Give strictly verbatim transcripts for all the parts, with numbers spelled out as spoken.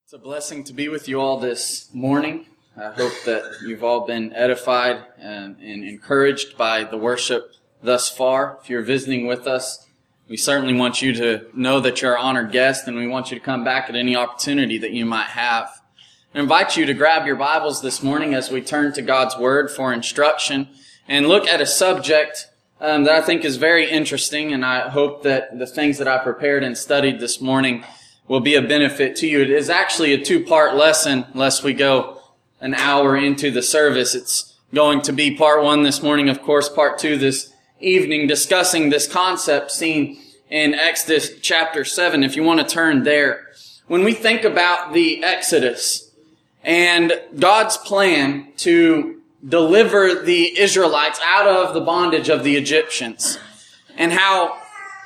It's a blessing to be with you all this morning. I hope that you've all been edified and, and encouraged by the worship thus far. If you're visiting with us, we certainly want you to know that you're our honored guest, and we want you to come back at any opportunity that you might have. I invite you to grab your Bibles this morning as we turn to God's Word for instruction and look at a subject um, that I think is very interesting, and I hope that the things that I prepared and studied this morning will be a benefit to you. It is actually a two-part lesson, unless we go an hour into the service. It's going to be part one this morning, of course, part two this evening, discussing this concept seen in Exodus chapter seven. If you want to turn there. When we think about the Exodus and God's plan to deliver the Israelites out of the bondage of the Egyptians, and how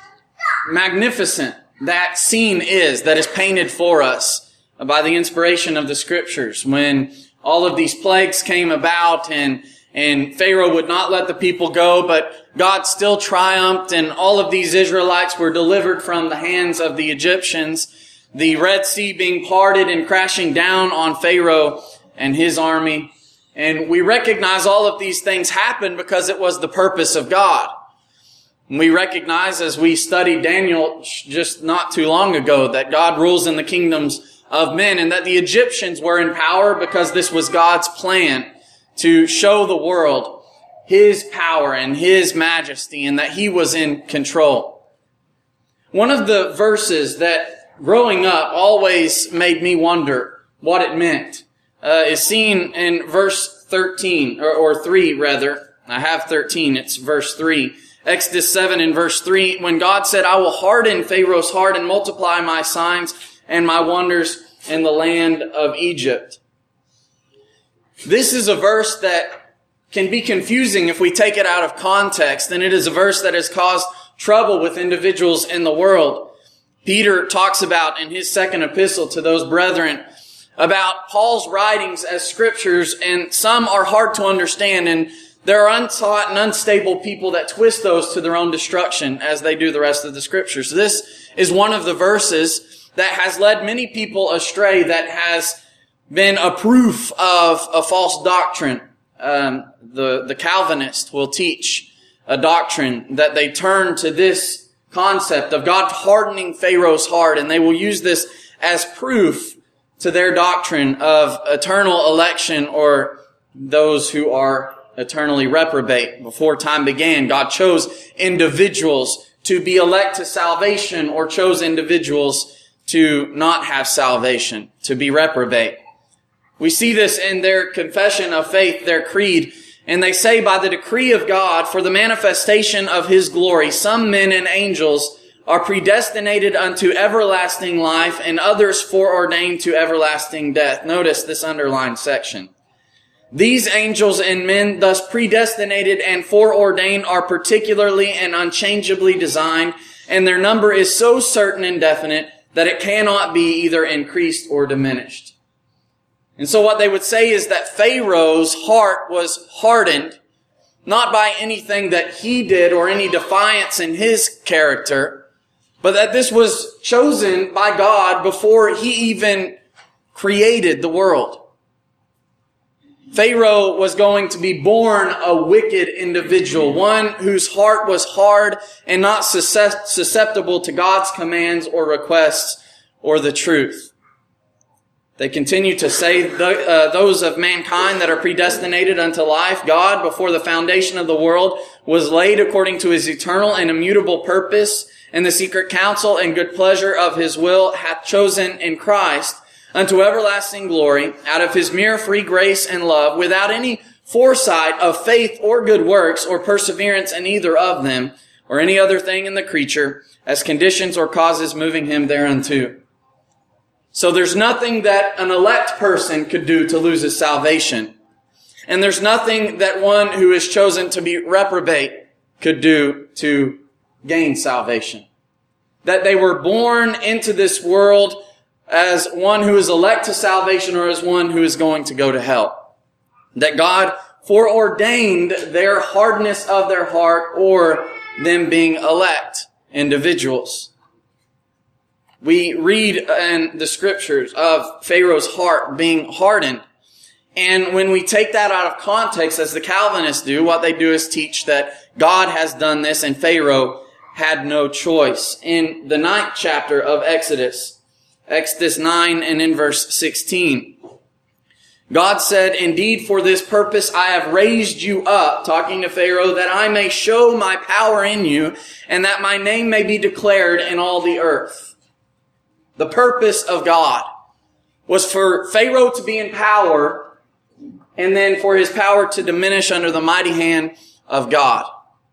magnificent that scene is that is painted for us by the inspiration of the Scriptures, when all of these plagues came about and and Pharaoh would not let the people go, but God still triumphed, and all of these Israelites were delivered from the hands of the Egyptians, the Red Sea being parted and crashing down on Pharaoh and his army. And we recognize all of these things happened because it was the purpose of God. We recognize, as we studied Daniel just not too long ago, that God rules in the kingdoms of men, and that the Egyptians were in power because this was God's plan to show the world His power and His majesty, and that He was in control. One of the verses that growing up always made me wonder what it meant uh, is seen in verse thirteen, or, or three rather. I have thirteen, it's verse three. Exodus seven in verse three, when God said, "I will harden Pharaoh's heart and multiply my signs and my wonders in the land of Egypt." This is a verse that can be confusing if we take it out of context, and it is a verse that has caused trouble with individuals in the world. Peter talks about in his second epistle to those brethren about Paul's writings as scriptures, and some are hard to understand, and there are untaught and unstable people that twist those to their own destruction as they do the rest of the Scriptures. This is one of the verses that has led many people astray, that has been a proof of a false doctrine. Um, the, the Calvinist will teach a doctrine that they turn to this concept of God hardening Pharaoh's heart, and they will use this as proof to their doctrine of eternal election, or those who are eternally reprobate. Before time began, God chose individuals to be elect to salvation, or chose individuals to not have salvation, to be reprobate. We see this in their confession of faith, their creed, and they say, "By the decree of God, for the manifestation of His glory, some men and angels are predestinated unto everlasting life, and others foreordained to everlasting death." Notice this underlined section. These angels and men thus predestinated and foreordained are particularly and unchangeably designed, and their number is so certain and definite that it cannot be either increased or diminished. And so what they would say is that Pharaoh's heart was hardened, not by anything that he did or any defiance in his character, but that this was chosen by God before He even created the world. Pharaoh was going to be born a wicked individual, one whose heart was hard and not susceptible to God's commands or requests or the truth. They continue to say, the, uh, those of mankind that are predestinated unto life, God, before the foundation of the world, was laid according to His eternal and immutable purpose, and the secret counsel and good pleasure of His will, hath chosen in Christ unto everlasting glory, out of His mere free grace and love, without any foresight of faith or good works, or perseverance in either of them, or any other thing in the creature, as conditions or causes moving Him thereunto. So there's nothing that an elect person could do to lose his salvation. And there's nothing that one who is chosen to be reprobate could do to gain salvation. That they were born into this world as one who is elect to salvation, or as one who is going to go to hell. That God foreordained their hardness of their heart, or them being elect individuals. We read in the scriptures of Pharaoh's heart being hardened. And when we take that out of context, as the Calvinists do, what they do is teach that God has done this and Pharaoh had no choice. In the ninth chapter of Exodus, Exodus nine and in verse sixteen, God said, "Indeed, for this purpose I have raised you up," talking to Pharaoh, "that I may show my power in you, and that my name may be declared in all the earth." The purpose of God was for Pharaoh to be in power, and then for his power to diminish under the mighty hand of God.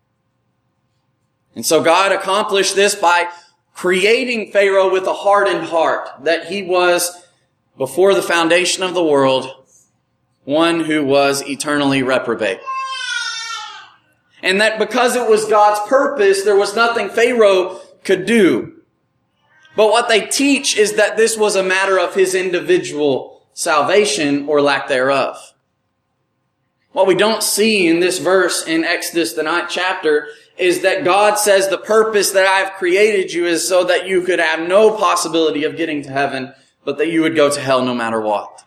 And so God accomplished this by creating Pharaoh with a hardened heart, that he was, before the foundation of the world, one who was eternally reprobate. And that because it was God's purpose, there was nothing Pharaoh could do. But what they teach is that this was a matter of his individual salvation or lack thereof. What we don't see in this verse in Exodus, the ninth chapter, is that God says the purpose that I have created you is so that you could have no possibility of getting to heaven, but that you would go to hell no matter what.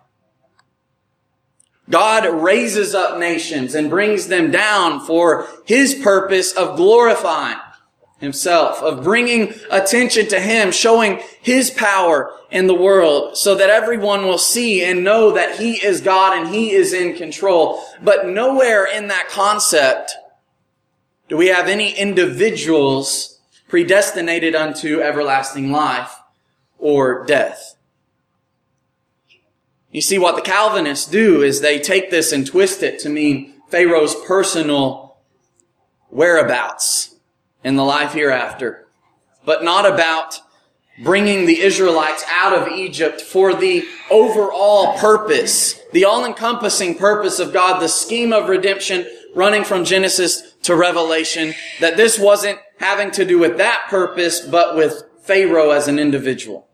God raises up nations and brings them down for his purpose of glorifying himself, of bringing attention to him, showing his power in the world so that everyone will see and know that he is God and he is in control. But nowhere in that concept do we have any individuals predestinated unto everlasting life or death. You see, what the Calvinists do is they take this and twist it to mean Pharaoh's personal whereabouts in the life hereafter, but not about bringing the Israelites out of Egypt for the overall purpose, the all-encompassing purpose of God, the scheme of redemption running from Genesis to Revelation, that this wasn't having to do with that purpose, but with Pharaoh as an individual.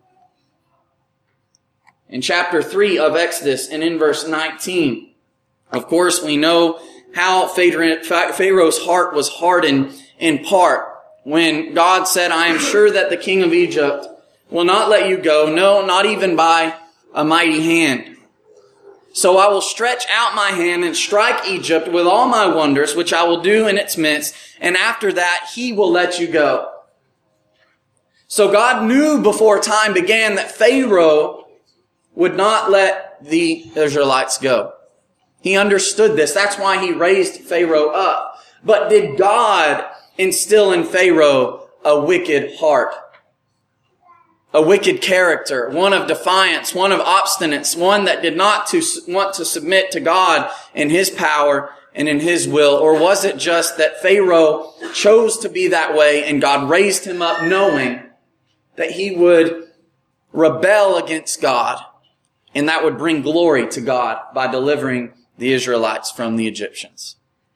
In chapter three of Exodus and in verse nineteen, of course, we know how Pharaoh's heart was hardened in part when God said, "I am sure that the king of Egypt will not let you go, no, not even by a mighty hand. So I will stretch out my hand and strike Egypt with all my wonders, which I will do in its midst, and after that he will let you go." So God knew before time began that Pharaoh would not let the Israelites go. He understood this. That's why he raised Pharaoh up. But did God instill in Pharaoh a wicked heart? A wicked character, one of defiance, one of obstinance, one that did not to want to submit to God in his power and in his will? Or was it just that Pharaoh chose to be that way and God raised him up knowing that he would rebel against God and that would bring glory to God by delivering the Israelites from the Egyptians?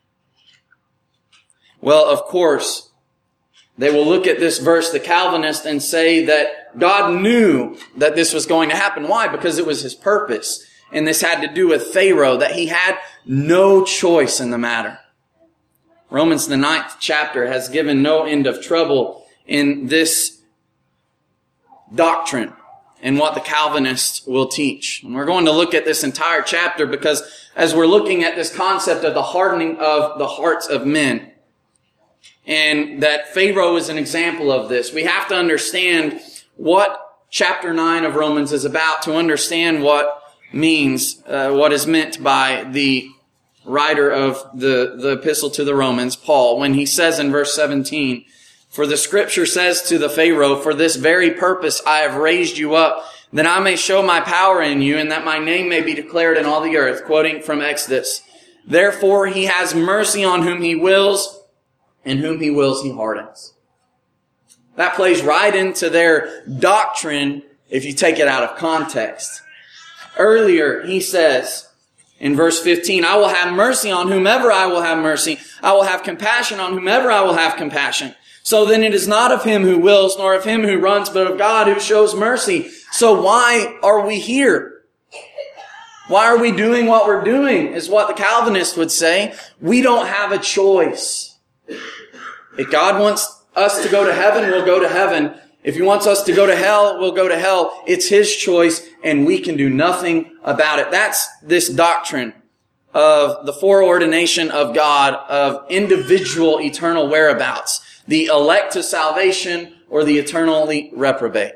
Well, of course, they will look at this verse, the Calvinists, and say that God knew that this was going to happen. Why? Because it was his purpose. And this had to do with Pharaoh, that he had no choice in the matter. Romans, the ninth chapter, has given no end of trouble in this doctrine and what the Calvinists will teach. And we're going to look at this entire chapter because as we're looking at this concept of the hardening of the hearts of men, and that Pharaoh is an example of this, we have to understand what chapter nine of Romans is about to understand what means, uh, what is meant by the writer of the, the epistle to the Romans, Paul, when he says in verse seventeen, "For the scripture says to the Pharaoh, for this very purpose I have raised you up, that I may show my power in you, and that my name may be declared in all the earth," quoting from Exodus. "Therefore he has mercy on whom he wills, and whom he wills he hardens." That plays right into their doctrine if you take it out of context. Earlier he says in verse fifteen, "I will have mercy on whomever I will have mercy. I will have compassion on whomever I will have compassion. So then it is not of him who wills, nor of him who runs, but of God who shows mercy." So why are we here? Why are we doing what we're doing, is what the Calvinists would say. We don't have a choice. If God wants us to go to heaven, we'll go to heaven. If he wants us to go to hell, we'll go to hell. It's his choice, and we can do nothing about it. That's this doctrine of the foreordination of God, of individual eternal whereabouts, the elect to salvation or the eternally reprobate.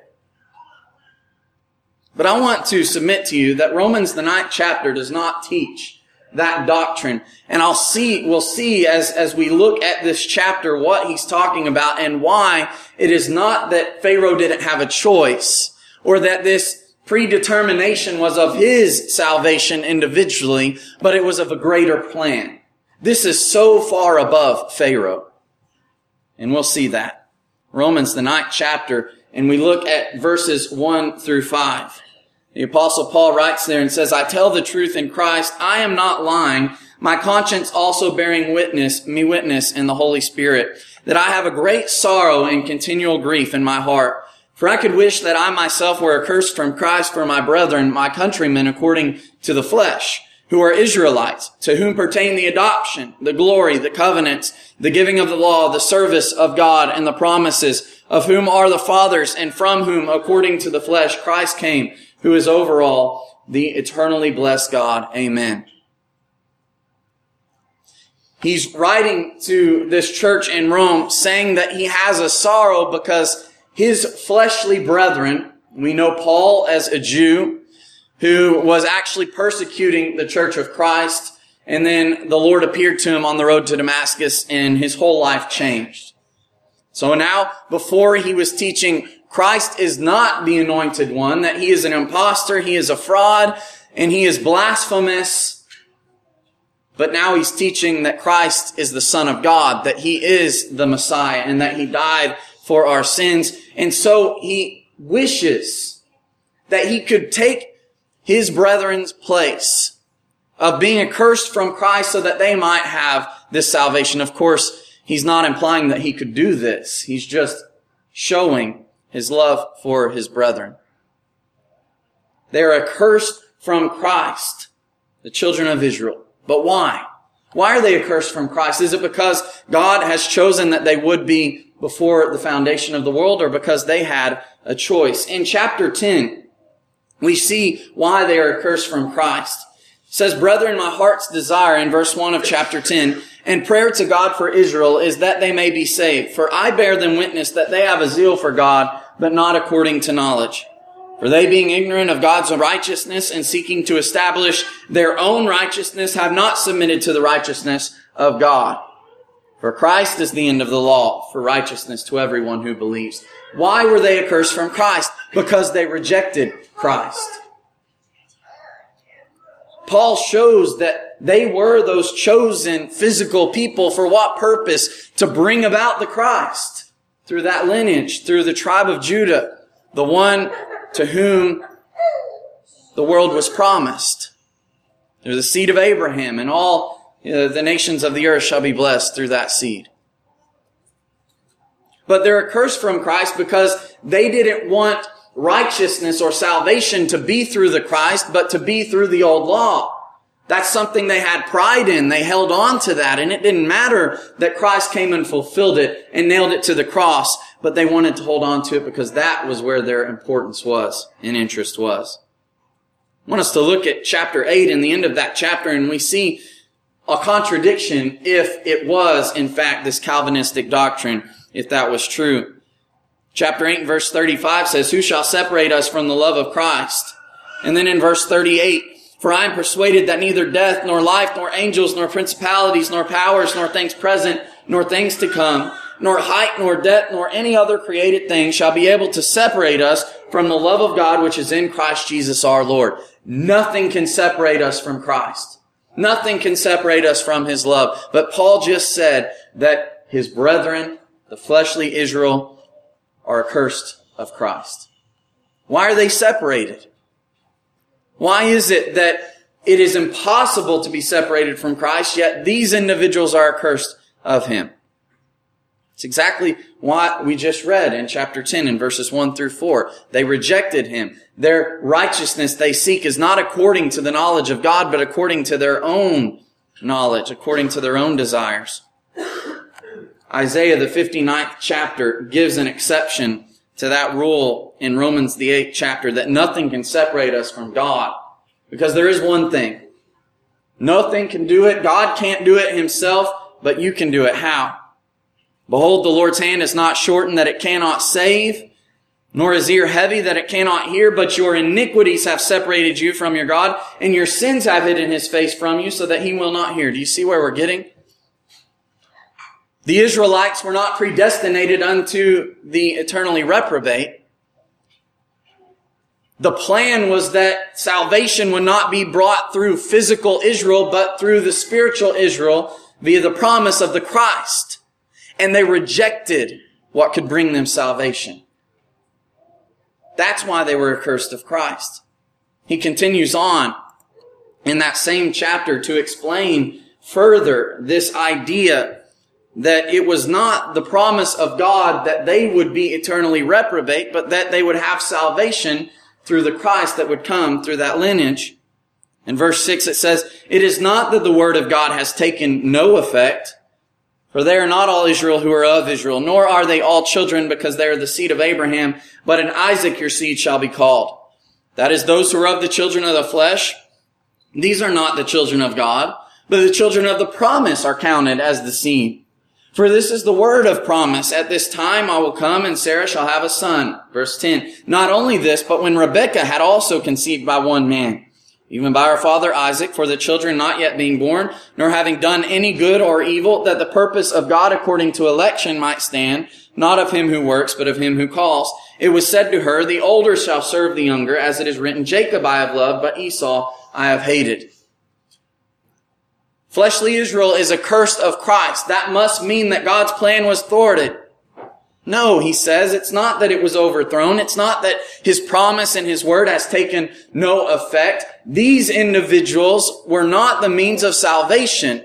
But I want to submit to you that Romans, the ninth chapter, does not teach that doctrine. And I'll see, we'll see as, as we look at this chapter what he's talking about and why it is not that Pharaoh didn't have a choice or that this predetermination was of his salvation individually, but it was of a greater plan. This is so far above Pharaoh. And we'll see that. Romans, the ninth chapter, and we look at verses one through five. The Apostle Paul writes there and says, I tell the truth in Christ, I am not lying, my conscience also bearing witness, me witness in the Holy Spirit, that I have a great sorrow and continual grief in my heart. For I could wish that I myself were accursed from Christ for my brethren, my countrymen according to the flesh, who are Israelites, to whom pertain the adoption, the glory, the covenants, the giving of the law, the service of God, and the promises, of whom are the fathers, and from whom, according to the flesh, Christ came, who is over all, the eternally blessed God. Amen. He's writing to this church in Rome saying that he has a sorrow because his fleshly brethren, we know Paul as a Jew who was actually persecuting the church of Christ, and then the Lord appeared to him on the road to Damascus and his whole life changed. So now, before he was teaching Christ is not the anointed one, that he is an impostor, he is a fraud, and he is blasphemous. But now he's teaching that Christ is the Son of God, that he is the Messiah, and that he died for our sins. And so he wishes that he could take his brethren's place of being accursed from Christ so that they might have this salvation. Of course, he's not implying that he could do this. He's just showing his love for his brethren. They are accursed from Christ, the children of Israel. But why? Why are they accursed from Christ? Is it because God has chosen that they would be before the foundation of the world, or because they had a choice? In chapter ten, we see why they are accursed from Christ. It says, Brethren, my heart's desire, in verse one of chapter ten, and prayer to God for Israel is that they may be saved. For I bear them witness that they have a zeal for God, but not according to knowledge. For they, being ignorant of God's righteousness and seeking to establish their own righteousness, have not submitted to the righteousness of God. For Christ is the end of the law for righteousness to everyone who believes. Why were they accursed from Christ? Because they rejected Christ. Paul shows that they were those chosen physical people for what purpose? To bring about the Christ through that lineage, through the tribe of Judah, the one to whom the world was promised. Through the seed of Abraham, and all you know, the nations of the earth shall be blessed through that seed. But they're accursed from Christ because they didn't want righteousness or salvation to be through the Christ, but to be through the old law. That's something they had pride in. They held on to that, and it didn't matter that Christ came and fulfilled it and nailed it to the cross, but they wanted to hold on to it because that was where their importance was and interest was. I want us to look at chapter eight and the end of that chapter, and we see a contradiction if it was, in fact, this Calvinistic doctrine, if that was true. Chapter eight, verse thirty-five says, Who shall separate us from the love of Christ? And then in verse thirty-eight, For I am persuaded that neither death, nor life, nor angels, nor principalities, nor powers, nor things present, nor things to come, nor height, nor depth, nor any other created thing shall be able to separate us from the love of God which is in Christ Jesus our Lord. Nothing can separate us from Christ. Nothing can separate us from his love. But Paul just said that his brethren, the fleshly Israel, are accursed of Christ. Why are they separated? Why is it that it is impossible to be separated from Christ, yet these individuals are accursed of him? It's exactly what we just read in chapter ten in verses one through four. They rejected him. Their righteousness they seek is not according to the knowledge of God, but according to their own knowledge, according to their own desires. Isaiah, the fifty-ninth chapter, gives an exception to that rule in Romans, the eighth chapter, that nothing can separate us from God. Because there is one thing. Nothing can do it. God can't do it himself, but you can do it. How? Behold, the Lord's hand is not shortened that it cannot save, nor his ear heavy that it cannot hear, but your iniquities have separated you from your God, and your sins have hidden his face from you so that he will not hear. Do you see where we're getting? The Israelites were not predestinated unto the eternally reprobate. The plan was that salvation would not be brought through physical Israel, but through the spiritual Israel via the promise of the Christ. And they rejected what could bring them salvation. That's why they were accursed of Christ. He continues on in that same chapter to explain further this idea that it was not the promise of God that they would be eternally reprobate, but that they would have salvation through the Christ that would come through that lineage. In verse six it says, "It is not that the word of God has taken no effect, for they are not all Israel who are of Israel, nor are they all children because they are the seed of Abraham, but in Isaac your seed shall be called. That is, those who are of the children of the flesh, these are not the children of God, but the children of the promise are counted as the seed. For this is the word of promise. At this time I will come, and Sarah shall have a son." Verse ten, "Not only this, but when Rebekah had also conceived by one man, even by her father Isaac, for the children not yet being born, nor having done any good or evil, that the purpose of God according to election might stand, not of him who works, but of him who calls, it was said to her, the older shall serve the younger, as it is written, Jacob I have loved, but Esau I have hated." Fleshly Israel is accursed of Christ. That must mean that God's plan was thwarted. No, he says, it's not that it was overthrown. It's not that his promise and his word has taken no effect. These individuals were not the means of salvation.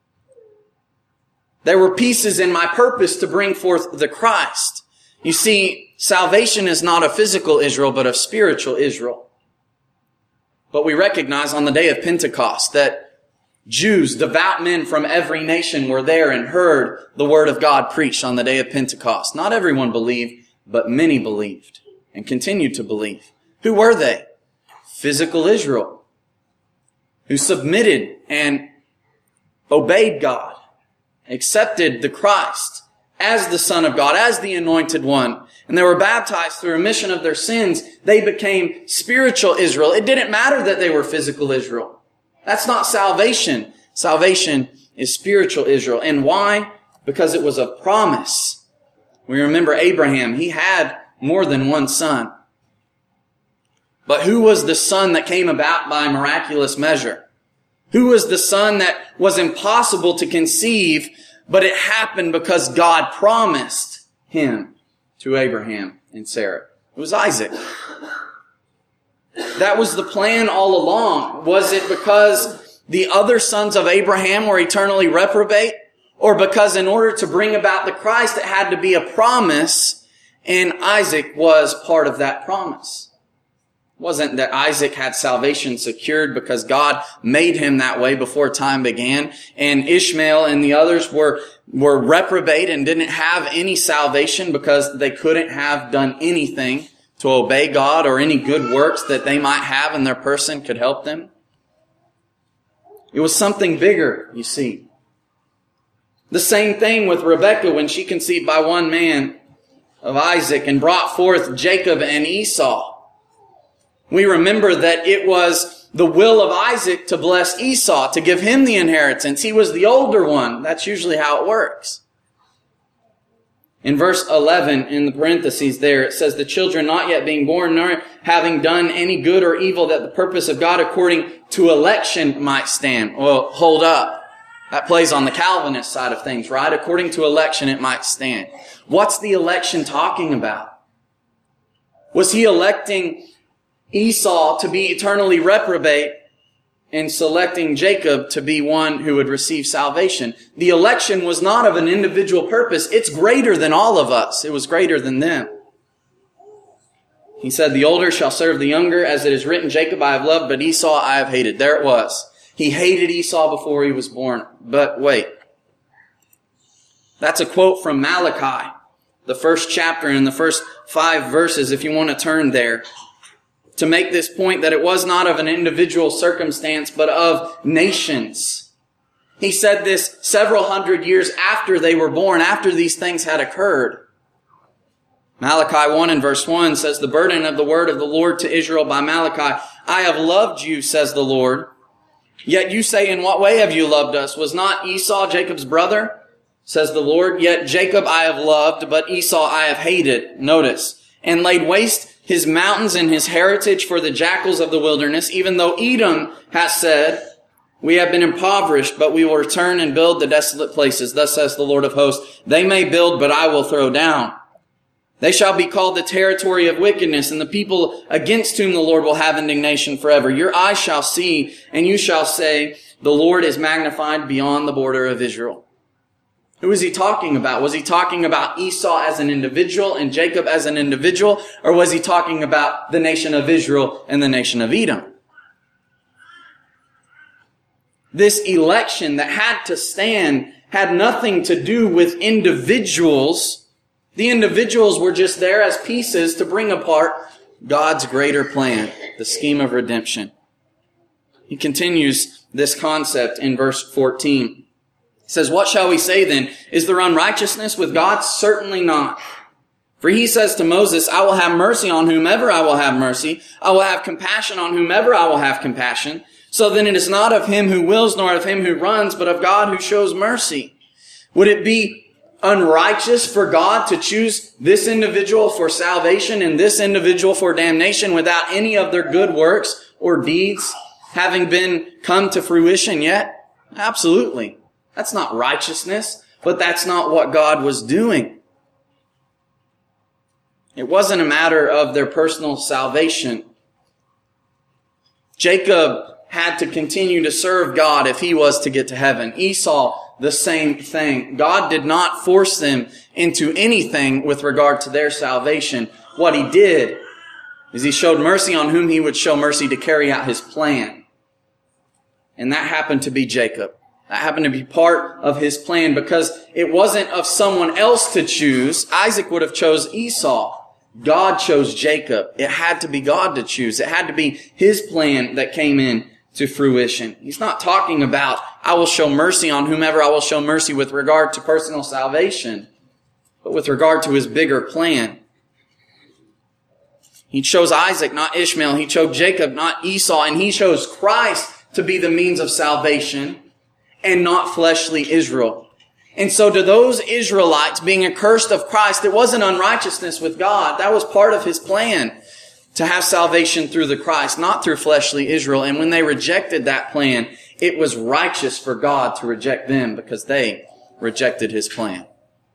They were pieces in my purpose to bring forth the Christ. You see, salvation is not of physical Israel, but of spiritual Israel. But we recognize on the day of Pentecost that Jews, devout men from every nation were there and heard the word of God preached on the day of Pentecost. Not everyone believed, but many believed and continued to believe. Who were they? Physical Israel, who submitted and obeyed God, accepted the Christ as the Son of God, as the Anointed One, and they were baptized through remission of their sins. They became spiritual Israel. It didn't matter that they were physical Israel. That's not salvation. Salvation is spiritual Israel. And why? Because it was a promise. We remember Abraham. He had more than one son. But who was the son that came about by miraculous measure? Who was the son that was impossible to conceive, but it happened because God promised him to Abraham and Sarah? It was Isaac. That was the plan all along. Was it because the other sons of Abraham were eternally reprobate? Or because in order to bring about the Christ, it had to be a promise, and Isaac was part of that promise? It wasn't that Isaac had salvation secured because God made him that way before time began, and Ishmael and the others were, were reprobate and didn't have any salvation because they couldn't have done anything to obey God, or any good works that they might have in their person could help them. It was something bigger, you see. The same thing with Rebekah when she conceived by one man of Isaac and brought forth Jacob and Esau. We remember that it was the will of Isaac to bless Esau, to give him the inheritance. He was the older one. That's usually how it works. In verse eleven, in the parentheses there, it says, "The children not yet being born, nor having done any good or evil, that the purpose of God according to election might stand." Well, hold up. That plays on the Calvinist side of things, right? According to election, it might stand. What's the election talking about? Was he electing Esau to be eternally reprobate and selecting Jacob to be one who would receive salvation? The election was not of an individual purpose. It's greater than all of us. It was greater than them. He said, "The older shall serve the younger, as it is written, Jacob I have loved, but Esau I have hated." There it was. He hated Esau before he was born. But wait. That's a quote from Malachi. the first chapter and the first five verses, if you want to turn there, to make this point that it was not of an individual circumstance, but of nations. He said this several hundred years after they were born, after these things had occurred. Malachi one and verse one says, the burden of the word of the Lord to Israel by Malachi, I have loved you, says the Lord. Yet you say, in what way have you loved us? Was not Esau Jacob's brother? Says the Lord. Yet Jacob I have loved, but Esau I have hated. Notice. And laid waste his mountains and his heritage for the jackals of the wilderness, even though Edom has said, we have been impoverished, but we will return and build the desolate places. Thus says the Lord of hosts, they may build, but I will throw down. They shall be called the territory of wickedness, and the people against whom the Lord will have indignation forever. Your eyes shall see, and you shall say, the Lord is magnified beyond the border of Israel. Who is he talking about? Was he talking about Esau as an individual and Jacob as an individual? Or was he talking about the nation of Israel and the nation of Edom? This election that had to stand had nothing to do with individuals. The individuals were just there as pieces to bring apart God's greater plan, the scheme of redemption. He continues this concept in verse fourteen. He says, what shall we say then? Is there unrighteousness with God? Certainly not. For he says to Moses, I will have mercy on whomever I will have mercy. I will have compassion on whomever I will have compassion. So then it is not of him who wills nor of him who runs, but of God who shows mercy. Would it be unrighteous for God to choose this individual for salvation and this individual for damnation without any of their good works or deeds having been come to fruition yet? Absolutely. That's not righteousness, but that's not what God was doing. It wasn't a matter of their personal salvation. Jacob had to continue to serve God if he was to get to heaven. Esau, the same thing. God did not force them into anything with regard to their salvation. What he did is he showed mercy on whom he would show mercy to carry out his plan. And that happened to be Jacob. That happened to be part of his plan because it wasn't of someone else to choose. Isaac would have chose Esau. God chose Jacob. It had to be God to choose. It had to be his plan that came in to fruition. He's not talking about, I will show mercy on whomever I will show mercy with regard to personal salvation, but with regard to his bigger plan. He chose Isaac, not Ishmael. He chose Jacob, not Esau. And he chose Christ to be the means of salvation and not fleshly Israel. And so to those Israelites being accursed of Christ, it wasn't unrighteousness with God. That was part of his plan to have salvation through the Christ, not through fleshly Israel. And when they rejected that plan, it was righteous for God to reject them because they rejected his plan.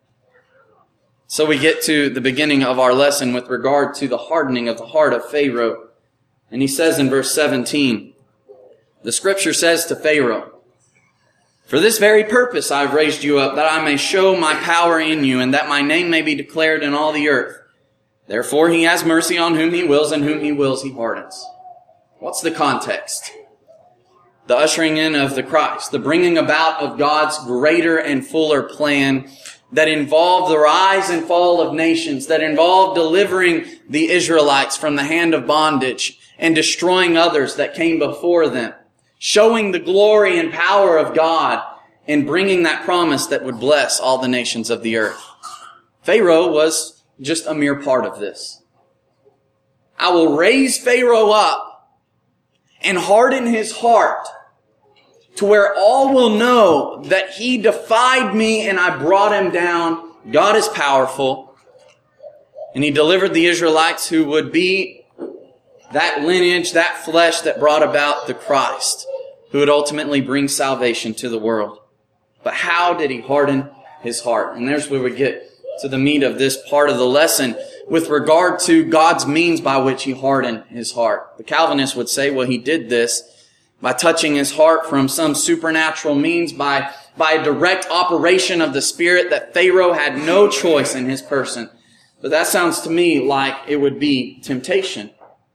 So we get to the beginning of our lesson with regard to the hardening of the heart of Pharaoh. And he says in verse seventeen, the scripture says to Pharaoh, for this very purpose I have raised you up, that I may show my power in you, and that my name may be declared in all the earth. Therefore he has mercy on whom he wills, and whom he wills he pardons. What's the context? The ushering in of the Christ, the bringing about of God's greater and fuller plan that involved the rise and fall of nations, that involved delivering the Israelites from the hand of bondage and destroying others that came before them, showing the glory and power of God and bringing that promise that would bless all the nations of the earth. Pharaoh was just a mere part of this. I will raise Pharaoh up and harden his heart to where all will know that he defied me and I brought him down. God is powerful. And he delivered the Israelites who would be that lineage, that flesh that brought about the Christ, who would ultimately bring salvation to the world. But how did he harden his heart? And there's where we get to the meat of this part of the lesson with regard to God's means by which he hardened his heart. The Calvinists would say, well, he did this by touching his heart from some supernatural means, by, by a direct operation of the Spirit, that Pharaoh had no choice in his person. But that sounds to me like it would be temptation.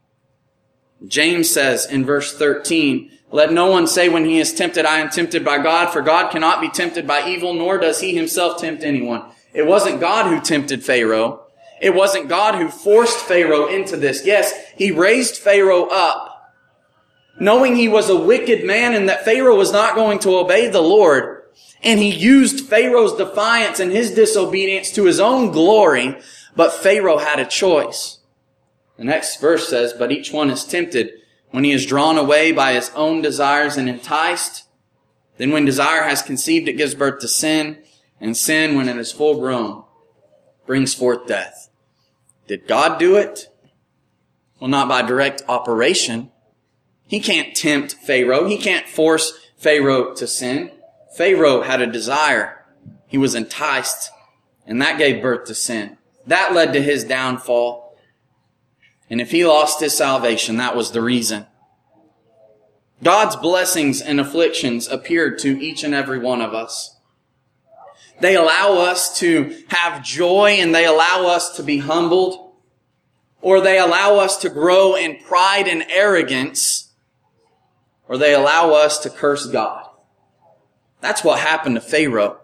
James says in verse thirteen, let no one say when he is tempted, I am tempted by God, for God cannot be tempted by evil, nor does he himself tempt anyone. It wasn't God who tempted Pharaoh. It wasn't God who forced Pharaoh into this. Yes, he raised Pharaoh up, knowing he was a wicked man and that Pharaoh was not going to obey the Lord. And he used Pharaoh's defiance and his disobedience to his own glory, but Pharaoh had a choice. The next verse says, but each one is tempted when he is drawn away by his own desires and enticed. Then when desire has conceived, it gives birth to sin, and sin, when it is full grown, brings forth death. Did God do it? Well, not by direct operation. He can't tempt Pharaoh. He can't force Pharaoh to sin. Pharaoh had a desire. He was enticed, and that gave birth to sin. That led to his downfall. And if he lost his salvation, that was the reason. God's blessings and afflictions appeared to each and every one of us. They allow us to have joy and they allow us to be humbled, or they allow us to grow in pride and arrogance, or they allow us to curse God. That's what happened to Pharaoh.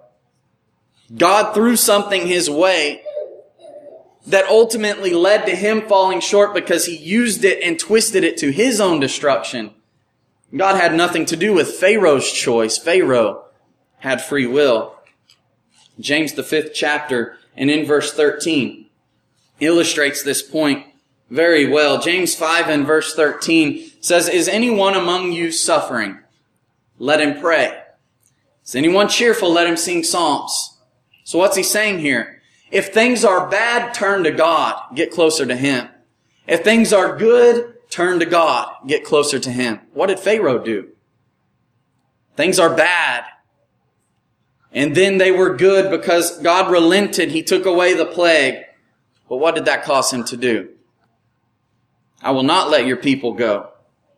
God threw something his way that ultimately led to him falling short because he used it and twisted it to his own destruction. God had nothing to do with Pharaoh's choice. Pharaoh had free will. James, the fifth chapter, and in verse thirteen, illustrates this point very well. James five and verse thirteen says, is anyone among you suffering? Let him pray. Is anyone cheerful? Let him sing psalms. So what's he saying here? If things are bad, turn to God. Get closer to Him. If things are good, turn to God. Get closer to Him. What did Pharaoh do? Things are bad. And then they were good because God relented. He took away the plague. But what did that cause him to do? I will not let your people go.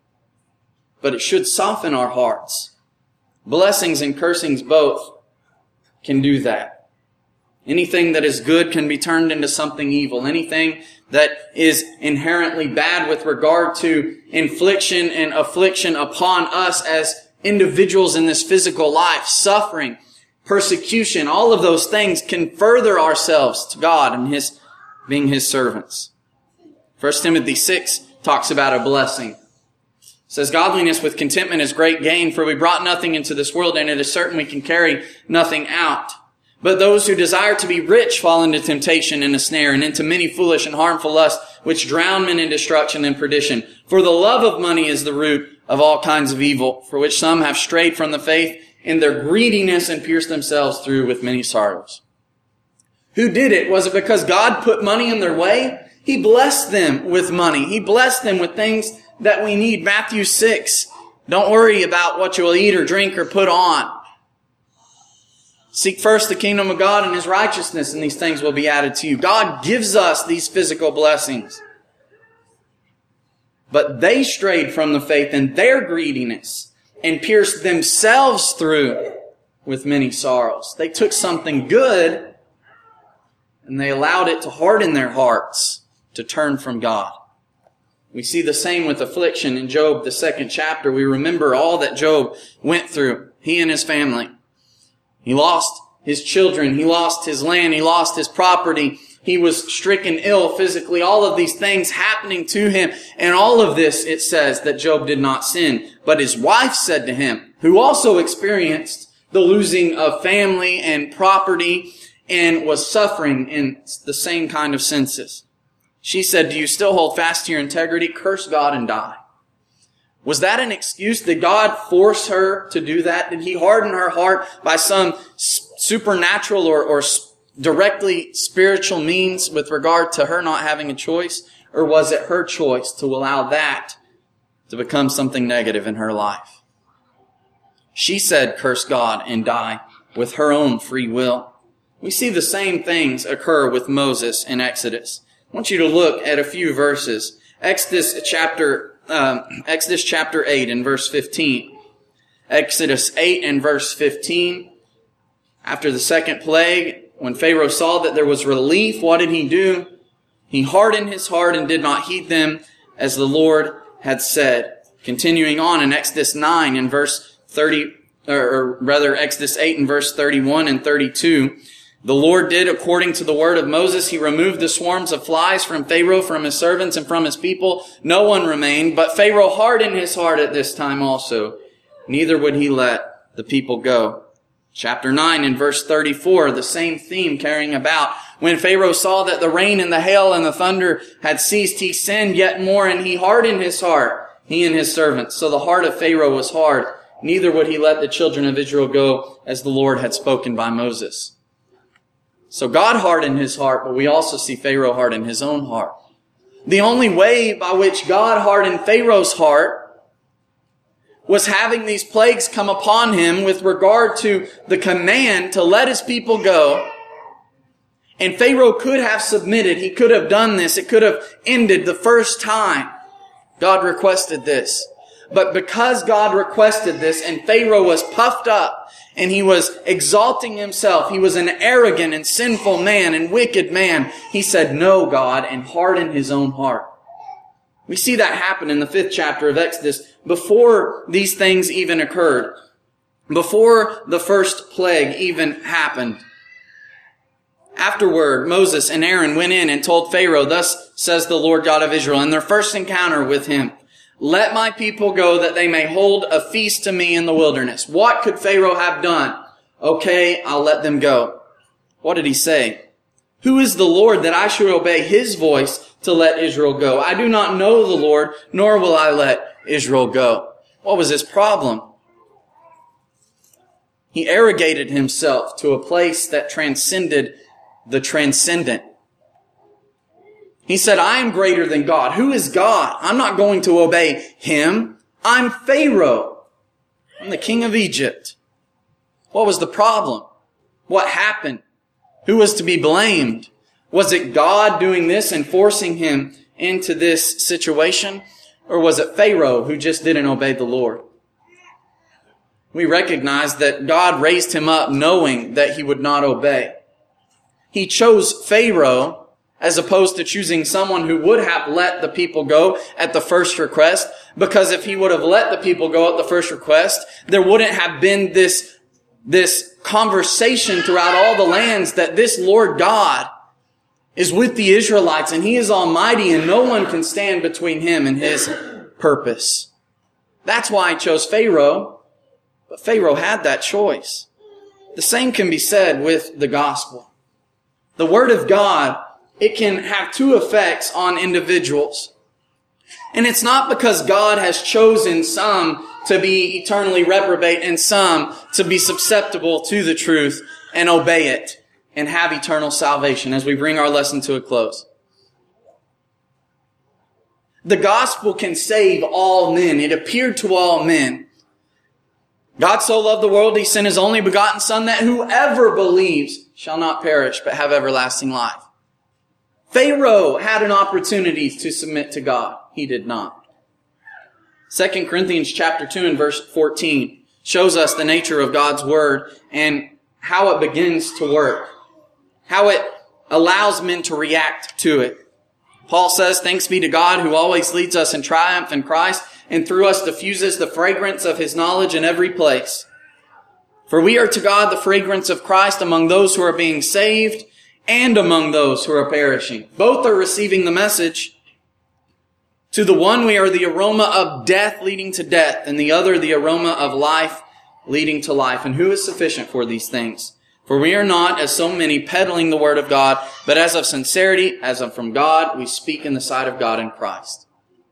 But it should soften our hearts. Blessings and cursings both can do that. Anything that is good can be turned into something evil. Anything that is inherently bad with regard to infliction and affliction upon us as individuals in this physical life, suffering, persecution, all of those things can further ourselves to God and His being His servants. First Timothy six talks about a blessing. It says, godliness with contentment is great gain, for we brought nothing into this world, and it is certain we can carry nothing out. But those who desire to be rich fall into temptation and a snare, and into many foolish and harmful lusts, which drown men in destruction and perdition. For the love of money is the root of all kinds of evil, for which some have strayed from the faith in their greediness and pierced themselves through with many sorrows. Who did it? Was it because God put money in their way? He blessed them with money. He blessed them with things that we need. Matthew six. Don't worry about what you will eat or drink or put on. Seek first the kingdom of God and His righteousness, and these things will be added to you. God gives us these physical blessings. But they strayed from the faith in their greediness and pierced themselves through with many sorrows. They took something good and they allowed it to harden their hearts to turn from God. We see the same with affliction in Job, the second chapter. We remember all that Job went through, he and his family. He lost his children. He lost his land. He lost his property. He was stricken ill physically. All of these things happening to him. And all of this, it says that Job did not sin. But his wife said to him, who also experienced the losing of family and property and was suffering in the same kind of senses. She said, do you still hold fast to your integrity? Curse God and die. Was that an excuse? Did God force her to do that? Did He harden her heart by some supernatural or, or directly spiritual means with regard to her not having a choice? Or was it her choice to allow that to become something negative in her life? She said, curse God and die with her own free will. We see the same things occur with Moses in Exodus. I want you to look at a few verses. Exodus chapter Um, Exodus chapter eight and verse fifteen. Exodus eight and verse fifteen. After the second plague, when Pharaoh saw that there was relief, what did he do? He hardened his heart and did not heed them as the Lord had said. Continuing on in Exodus nine and verse thirty, or, or rather Exodus eight and verse thirty-one and thirty-two. The Lord did according to the word of Moses. He removed the swarms of flies from Pharaoh, from his servants, and from his people. No one remained, but Pharaoh hardened his heart at this time also. Neither would he let the people go. Chapter nine and verse thirty-four, the same theme carrying about. When Pharaoh saw that the rain and the hail and the thunder had ceased, he sinned yet more, and he hardened his heart, he and his servants. So the heart of Pharaoh was hard. Neither would he let the children of Israel go, as the Lord had spoken by Moses. So God hardened his heart, but we also see Pharaoh harden his own heart. The only way by which God hardened Pharaoh's heart was having these plagues come upon him with regard to the command to let his people go. And Pharaoh could have submitted. He could have done this. It could have ended the first time God requested this. But because God requested this and Pharaoh was puffed up and he was exalting himself, he was an arrogant and sinful man and wicked man, he said, "No, God," and hardened his own heart. We see that happen in the fifth chapter of Exodus before these things even occurred, before the first plague even happened. Afterward, Moses and Aaron went in and told Pharaoh, "Thus says the Lord God of Israel," in their first encounter with him, "Let my people go that they may hold a feast to me in the wilderness." What could Pharaoh have done? Okay, I'll let them go. What did he say? "Who is the Lord that I should obey his voice to let Israel go? I do not know the Lord, nor will I let Israel go." What was his problem? He arrogated himself to a place that transcended the transcendent. He said, "I am greater than God." Who is God? I'm not going to obey him. I'm Pharaoh. I'm the king of Egypt. What was the problem? What happened? Who was to be blamed? Was it God doing this and forcing him into this situation? Or was it Pharaoh who just didn't obey the Lord? We recognize that God raised him up knowing that he would not obey. He chose Pharaoh as opposed to choosing someone who would have let the people go at the first request. Because if he would have let the people go at the first request, there wouldn't have been this, this conversation throughout all the lands that this Lord God is with the Israelites and he is almighty and no one can stand between him and his purpose. That's why he chose Pharaoh. But Pharaoh had that choice. The same can be said with the gospel. The word of God, it can have two effects on individuals. And it's not because God has chosen some to be eternally reprobate and some to be susceptible to the truth and obey it and have eternal salvation, as we bring our lesson to a close. The gospel can save all men. It appeared to all men. God so loved the world, he sent his only begotten Son, that whoever believes shall not perish, but have everlasting life. Pharaoh had an opportunity to submit to God. He did not. Second Corinthians chapter two and verse fourteen shows us the nature of God's word and how it begins to work, how it allows men to react to it. Paul says, "Thanks be to God who always leads us in triumph in Christ, and through us diffuses the fragrance of his knowledge in every place. For we are to God the fragrance of Christ among those who are being saved and among those who are perishing." Both are receiving the message. To the one we are the aroma of death leading to death, and the other the aroma of life leading to life. And who is sufficient for these things? For we are not, as so many, peddling the word of God, but as of sincerity, as of from God, we speak in the sight of God in Christ.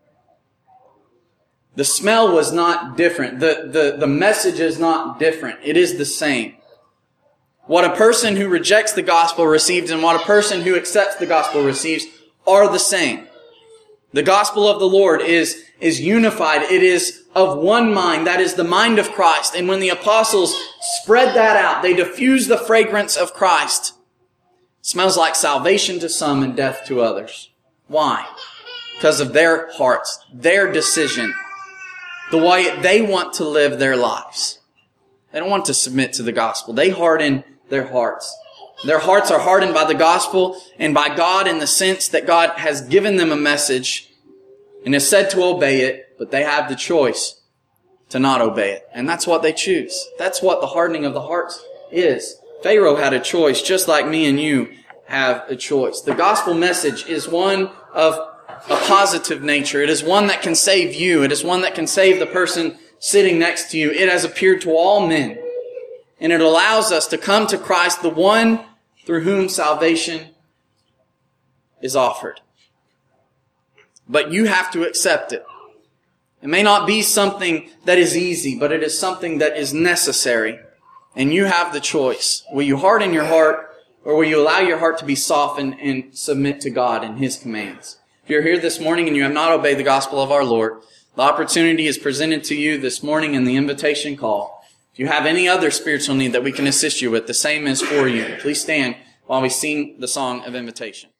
The smell was not different. The, the, the message is not different. It is the same. What a person who rejects the gospel receives and what a person who accepts the gospel receives are the same. The gospel of the Lord is, is unified. It is of one mind. That is the mind of Christ. And when the apostles spread that out, they diffused the fragrance of Christ. It smells like salvation to some and death to others. Why? Because of their hearts, their decision, the way they want to live their lives. They don't want to submit to the gospel. They harden their hearts. Their hearts are hardened by the gospel and by God in the sense that God has given them a message and is said to obey it, but they have the choice to not obey it. And that's what they choose. That's what the hardening of the hearts is. Pharaoh had a choice, just like me and you have a choice. The gospel message is one of a positive nature. It is one that can save you. It is one that can save the person sitting next to you. It has appeared to all men. And it allows us to come to Christ, the one through whom salvation is offered. But you have to accept it. It may not be something that is easy, but it is something that is necessary. And you have the choice. Will you harden your heart, or will you allow your heart to be softened and submit to God and His commands? If you're here this morning and you have not obeyed the gospel of our Lord, the opportunity is presented to you this morning in the invitation call. If you have any other spiritual need that we can assist you with, the same is for you. Please stand while we sing the song of invitation.